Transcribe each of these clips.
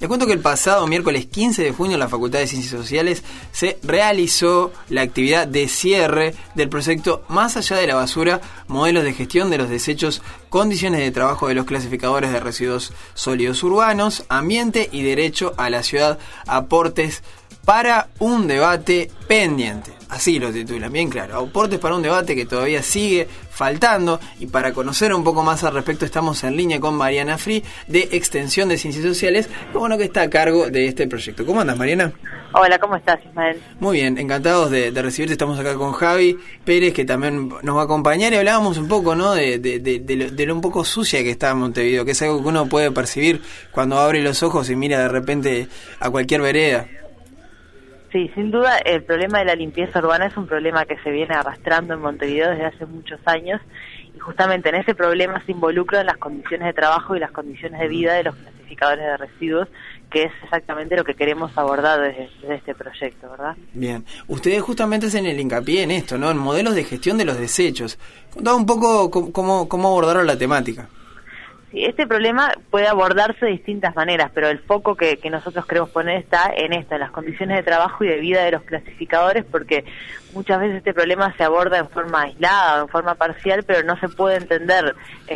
Les cuento que el pasado miércoles 15 de junio en la Facultad de Ciencias Sociales se realizó la actividad de cierre del proyecto Más allá de la basura, modelos de gestión de los desechos, condiciones de trabajo de los clasificadores de residuos sólidos urbanos, ambiente y derecho a la ciudad, aportes para un debate pendiente. Así lo titulan, bien claro. Aportes para un debate que todavía sigue faltando. Y para conocer un poco más al respecto estamos en línea con Mariana Fri de Extensión de Ciencias Sociales, que está a cargo de este proyecto. ¿Cómo andas, Mariana? Hola, ¿cómo estás, Ismael? Muy bien, encantados de recibirte. Estamos acá con Javi Pérez, que también nos va a acompañar, y hablábamos un poco, ¿no?, de lo un poco sucia que está Montevideo, que es algo que uno puede percibir cuando abre los ojos y mira de repente a cualquier vereda. Sí, sin duda el problema de la limpieza urbana es un problema que se viene arrastrando en Montevideo desde hace muchos años, y justamente en ese problema se involucran las condiciones de trabajo y las condiciones de vida de los clasificadores de residuos, que es exactamente lo que queremos abordar desde este proyecto, ¿verdad? Bien, ustedes justamente hacen el hincapié en esto, ¿no?, en modelos de gestión de los desechos. Contá un poco cómo abordaron la temática. Sí, este problema puede abordarse de distintas maneras, pero el foco que nosotros queremos poner está en esto, en las condiciones de trabajo y de vida de los clasificadores, porque muchas veces este problema se aborda en forma aislada o en forma parcial, pero no se puede entender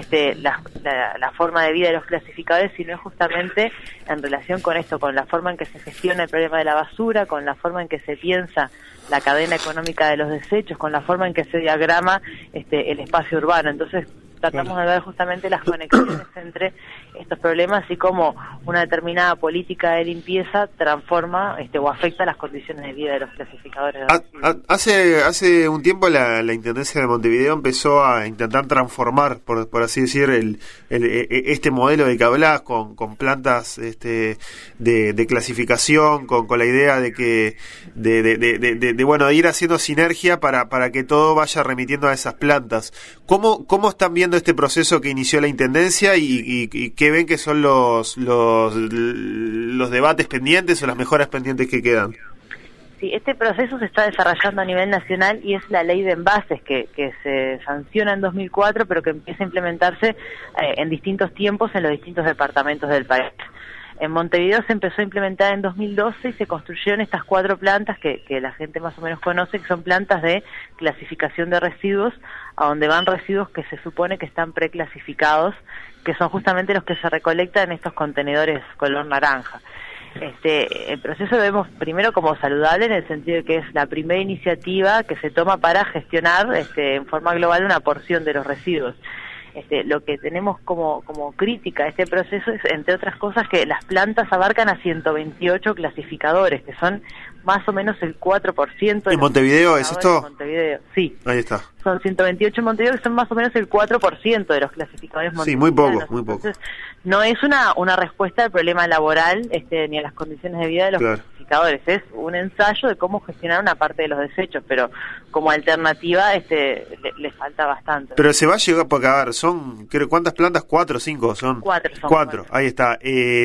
la forma de vida de los clasificadores, sino justamente en relación con esto, con la forma en que se gestiona el problema de la basura, con la forma en que se piensa la cadena económica de los desechos, con la forma en que se diagrama el espacio urbano. Entonces tratamos de ver justamente las conexiones entre estos problemas y cómo una determinada política de limpieza transforma o afecta las condiciones de vida de los clasificadores. Hace un tiempo la Intendencia de Montevideo empezó a intentar transformar, por así decir, este modelo de que hablás con plantas de clasificación, con la idea de que de ir haciendo sinergia para que todo vaya remitiendo a esas plantas. ¿Cómo están viendo este proceso que inició la Intendencia y qué ven que son los debates pendientes o las mejoras pendientes que quedan? Sí, este proceso se está desarrollando a nivel nacional y es la ley de envases que se sanciona en 2004, pero que empieza a implementarse en distintos tiempos en los distintos departamentos del país. En Montevideo se empezó a implementar en 2012 y se construyeron estas 4 plantas que la gente más o menos conoce, que son plantas de clasificación de residuos, a donde van residuos que se supone que están preclasificados, que son justamente los que se recolectan en estos contenedores color naranja. El proceso lo vemos primero como saludable, en el sentido de que es la primera iniciativa que se toma para gestionar en forma global una porción de los residuos. Lo que tenemos como crítica a este proceso es, entre otras cosas, que las plantas abarcan a 128 clasificadores, que son más o menos el 4%. ¿En Montevideo es esto? Montevideo, sí. Ahí está. Son 128 en Montevideo, que son más o menos el 4% de los clasificadores montevideanos. Sí, muy poco. Entonces, no es una respuesta al problema laboral ni a las condiciones de vida de los clasificadores. Es un ensayo de cómo gestionar una parte de los desechos, pero como alternativa le falta bastante. Pero se va a llegar, porque a ver, ¿cuántas plantas? 4 o 5 son. 4. Ahí está.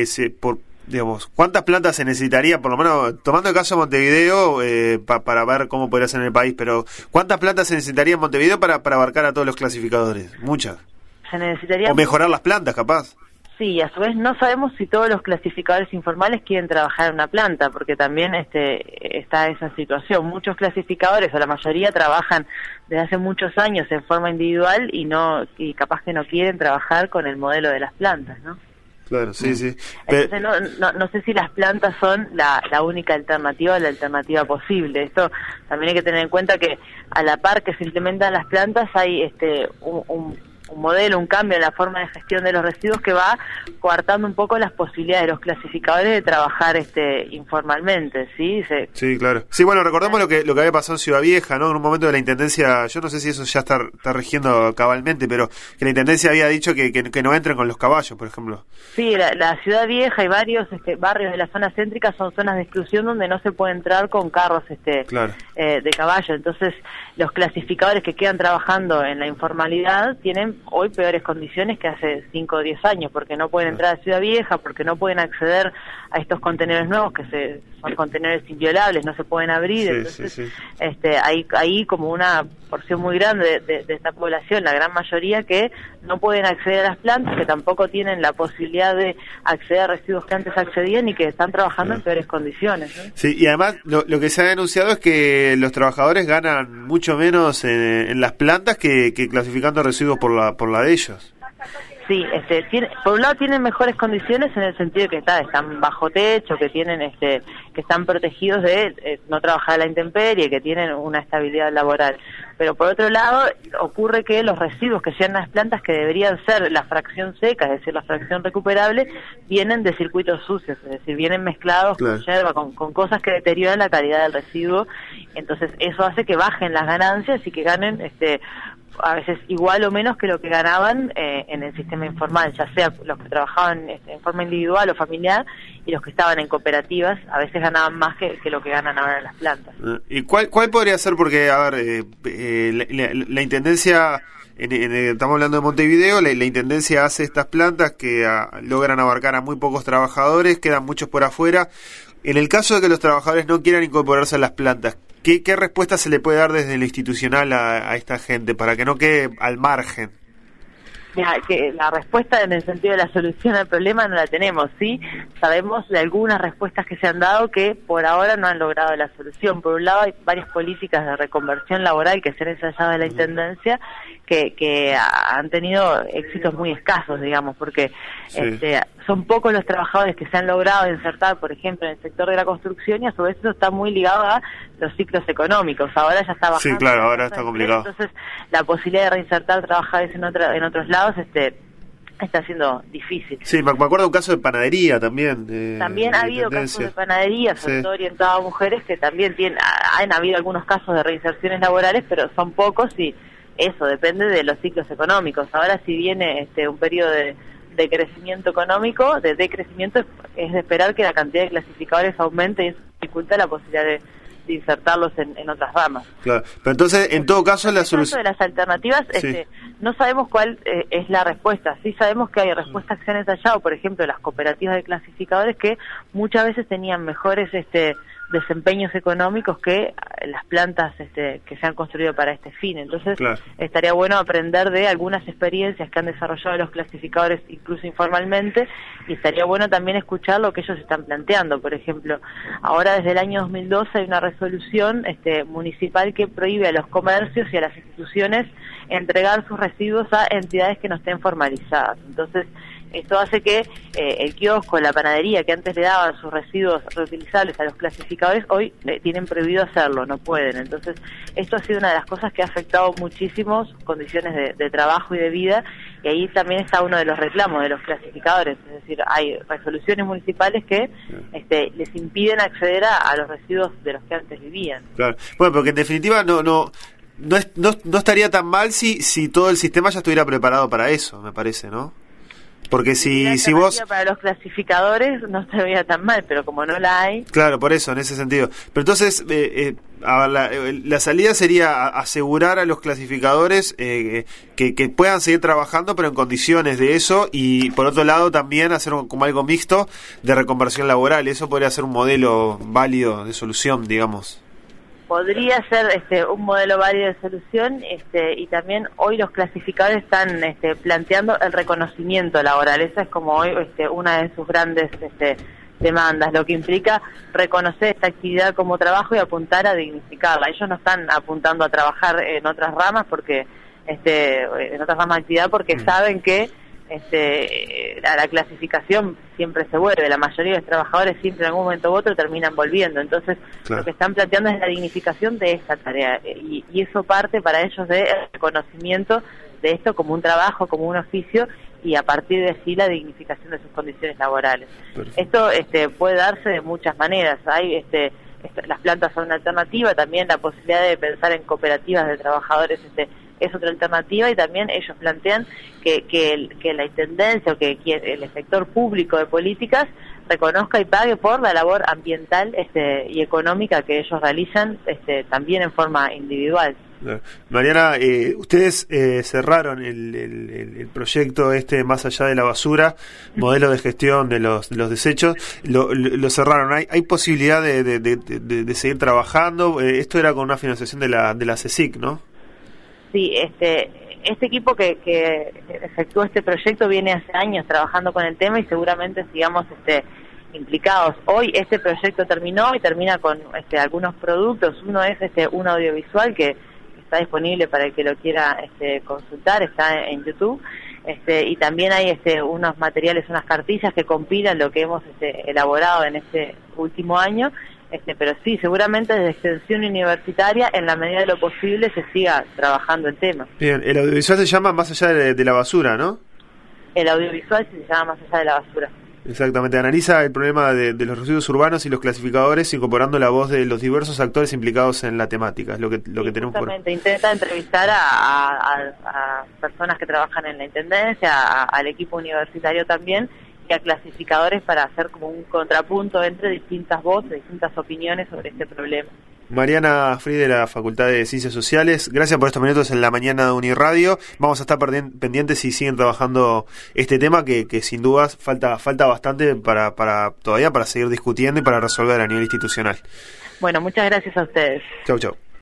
¿Cuántas plantas se necesitaría, por lo menos, tomando el caso de Montevideo, para ver cómo podría ser en el país, pero ¿cuántas plantas se necesitaría en Montevideo para abarcar a todos los clasificadores? Muchas. Se necesitaría... O mejorar las plantas, capaz. Sí, a su vez no sabemos si todos los clasificadores informales quieren trabajar en una planta, porque también está esa situación. Muchos clasificadores, o la mayoría, trabajan desde hace muchos años en forma individual y capaz que no quieren trabajar con el modelo de las plantas, ¿no? Claro, sí. Entonces no sé si las plantas son la única alternativa o la alternativa posible. Esto también hay que tener en cuenta que a la par que se implementan las plantas hay un modelo, un cambio en la forma de gestión de los residuos que va coartando un poco las posibilidades de los clasificadores de trabajar informalmente, ¿sí? Sí, claro. Sí, bueno, recordamos lo que había pasado en Ciudad Vieja, ¿no? En un momento de la Intendencia, yo no sé si eso ya está rigiendo cabalmente, pero que la Intendencia había dicho que no entren con los caballos, por ejemplo. Sí, la Ciudad Vieja y varios barrios de la zona céntrica son zonas de exclusión donde no se puede entrar con carros de caballo. Entonces, los clasificadores que quedan trabajando en la informalidad tienen hoy peores condiciones que hace 5 o 10 años, porque no pueden entrar a Ciudad Vieja, porque no pueden acceder a estos contenedores nuevos que son contenedores inviolables, no se pueden abrir. Entonces hay como una porción muy grande de esta población, la gran mayoría, que no pueden acceder a las plantas, que tampoco tienen la posibilidad de acceder a residuos que antes accedían y que están trabajando en peores condiciones, ¿no? Sí, y además lo que se ha denunciado es que los trabajadores ganan mucho menos en las plantas que clasificando residuos por la de ellos. Sí, por un lado tienen mejores condiciones en el sentido de que están bajo techo, que tienen que están protegidos de no trabajar a la intemperie, que tienen una estabilidad laboral. Pero por otro lado ocurre que los residuos que llegan a las plantas, que deberían ser la fracción seca, es decir, la fracción recuperable, vienen de circuitos sucios, es decir, vienen mezclados con yerba, con cosas que deterioran la calidad del residuo. Entonces eso hace que bajen las ganancias y que ganen a veces igual o menos que lo que ganaban en el sistema informal, ya sea los que trabajaban en forma individual o familiar, y los que estaban en cooperativas, a veces ganaban más que lo que ganan ahora en las plantas. ¿Y cuál podría ser? Porque, a ver, la Intendencia, estamos hablando de Montevideo, la Intendencia hace estas plantas que logran abarcar a muy pocos trabajadores, quedan muchos por afuera. En el caso de que los trabajadores no quieran incorporarse a las plantas, ¿qué respuesta se le puede dar desde lo institucional a esta gente para que no quede al margen? Mira, que la respuesta en el sentido de la solución al problema no la tenemos, ¿sí? Sabemos de algunas respuestas que se han dado que por ahora no han logrado la solución. Por un lado, hay varias políticas de reconversión laboral que se han ensayado en la Intendencia que han tenido éxitos muy escasos, digamos, porque son pocos los trabajadores que se han logrado insertar, por ejemplo, en el sector de la construcción, y a su vez eso está muy ligado a los ciclos económicos. Ahora ya está bajando. Sí, claro, ahora está complicado. Entonces, la posibilidad de reinsertar trabajadores en otros lados está siendo difícil. Sí, me acuerdo de un caso de panadería también. También ha habido casos de panadería, sobre todo orientado a mujeres, que también han habido algunos casos de reinserciones laborales, pero son pocos y eso depende de los ciclos económicos. Ahora, si viene un periodo de crecimiento económico, de decrecimiento, es de esperar que la cantidad de clasificadores aumente, y eso dificulta la posibilidad de insertarlos en otras ramas. Claro, pero entonces, en todo caso, la solución de las alternativas, no sabemos cuál es la respuesta. Sí sabemos que hay respuestas que se han ensayado, por ejemplo, las cooperativas de clasificadores, que muchas veces tenían mejores desempeños económicos que las plantas que se han construido para este fin. Entonces, estaría bueno aprender de algunas experiencias que han desarrollado los clasificadores, incluso informalmente, y estaría bueno también escuchar lo que ellos están planteando. Por ejemplo, ahora desde el año 2012 hay una resolución municipal que prohíbe a los comercios y a las instituciones entregar sus residuos a entidades que no estén formalizadas. Entonces, esto hace que el kiosco, la panadería, que antes le daban sus residuos reutilizables a los clasificadores, hoy tienen prohibido hacerlo, no pueden. Entonces, esto ha sido una de las cosas que ha afectado muchísimo sus condiciones de trabajo y de vida, y ahí también está uno de los reclamos de los clasificadores. Es decir, hay resoluciones municipales que les impiden acceder a los residuos de los que antes vivían. Claro. Bueno, porque en definitiva no estaría tan mal si todo el sistema ya estuviera preparado para eso, me parece, ¿no? Porque si vos... Para los clasificadores no se veía tan mal, pero como no la hay... Claro, por eso, en ese sentido. Pero entonces, la salida sería asegurar a los clasificadores que puedan seguir trabajando, pero en condiciones de eso, y por otro lado también hacer como algo mixto de reconversión laboral. Eso podría ser un modelo válido de solución, digamos. Podría ser un modelo válido de solución, y también hoy los clasificadores están planteando el reconocimiento laboral. Esa es como hoy una de sus grandes demandas, lo que implica reconocer esta actividad como trabajo y apuntar a dignificarla. Ellos no están apuntando a trabajar en otras ramas en otras ramas de actividad, porque saben que a la clasificación siempre se vuelve. La mayoría de los trabajadores siempre en algún momento u otro terminan volviendo. Entonces, lo que están planteando es la dignificación de esta tarea, y eso parte para ellos del reconocimiento de esto como un trabajo, como un oficio, y a partir de sí la dignificación de sus condiciones laborales. Perfecto. Esto puede darse de muchas maneras. Hay las plantas son una alternativa, también la posibilidad de pensar en cooperativas de trabajadores es otra alternativa, y también ellos plantean que la intendencia o que el sector público de políticas reconozca y pague por la labor ambiental y económica que ellos realizan también en forma individual. Mariana, ustedes cerraron el proyecto Más allá de la basura, modelo de gestión de los desechos, lo cerraron. ¿Hay posibilidad de seguir trabajando? Esto era con una financiación de la CSIC, ¿no? Sí, este equipo que efectuó este proyecto viene hace años trabajando con el tema y seguramente sigamos implicados. Hoy este proyecto terminó y termina con algunos productos. Uno es un audiovisual que está disponible para el que lo quiera consultar, está en YouTube. Y también hay unos materiales, unas cartillas que compilan lo que hemos elaborado en este último año. Pero sí, seguramente desde extensión universitaria, en la medida de lo posible, se siga trabajando el tema. Bien, el audiovisual se llama Más allá de la basura, ¿no? El audiovisual se llama Más allá de la basura. Exactamente, analiza el problema de los residuos urbanos y los clasificadores, incorporando la voz de los diversos actores implicados en la temática. Es lo que tenemos por... Intenta entrevistar a personas que trabajan en la intendencia, al equipo universitario también, y a clasificadores para hacer como un contrapunto entre distintas voces, distintas opiniones sobre este problema. Mariana Fri, de la Facultad de Ciencias Sociales, gracias por estos minutos en la mañana de Uniradio. Vamos a estar pendientes si siguen trabajando este tema que sin dudas falta bastante todavía para seguir discutiendo y para resolver a nivel institucional. Bueno, muchas gracias a ustedes. Chau.